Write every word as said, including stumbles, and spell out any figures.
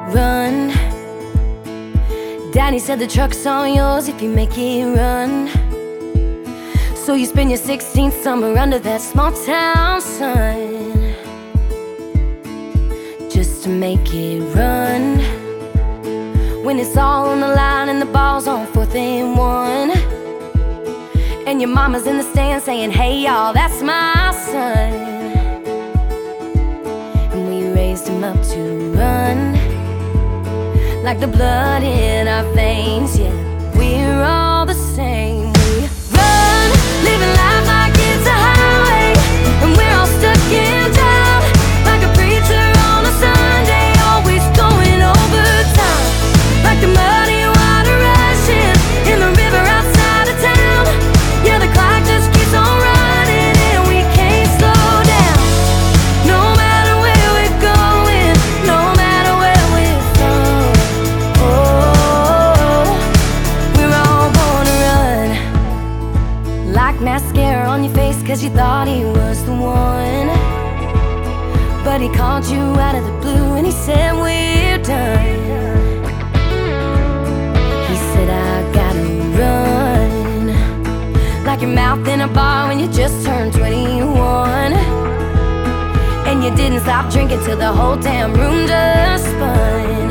run. Daddy said the truck's all yours if you make it run. So you spend your sixteenth summer under that small town sun, just to make it run. When it's all on the line and the ball's on fourth and one, and your mama's in the stand saying, hey y'all, that's my son. And we raised him up to run, like the blood in our veins, yeah, we're all the same. We run, living life like it's a highway, and we're all stuck in town, like a preacher on a Sunday, always going overtime, like the muddy water rushing in the river outside of town. Yeah, the clock just keeps on running and we can't slow down, no matter where we're going, no matter where we're from. Oh, we're all born to run, like mascara on your face cause you thought he was the one, but he called you out of the blue and he said we're done. He said I gotta run, like your mouth in a bar when you just turned twenty-one, and you didn't stop drinking till the whole damn room just spun.